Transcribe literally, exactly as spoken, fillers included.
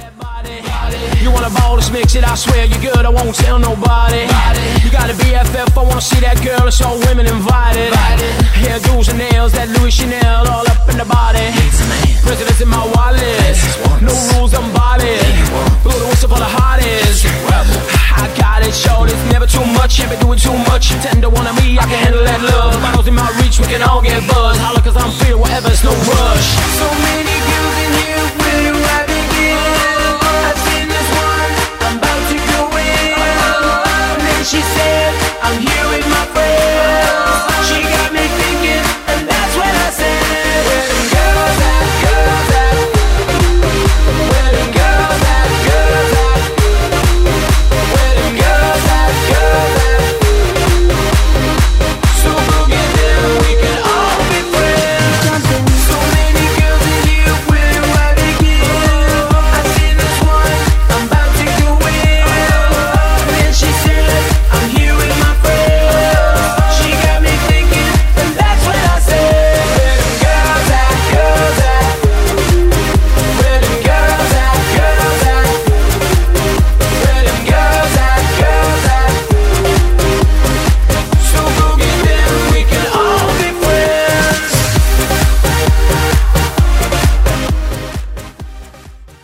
You want a ball, let's mix it, I swear you're good, I won't tell nobody. You got a B F F, I wanna see that girl, it's all women invited. Hairdos and nails, that Louis Chanel, all up in the body. Presidents in my wallet, no rules, I'm body. Blow the whistle for the hottest. I got it, short, it's never too much, can't be doing too much. Tender one of me, I can handle that love. Bottles in my reach, we can all get buzzed. Holla cause I'm free, whatever, it's no rush. So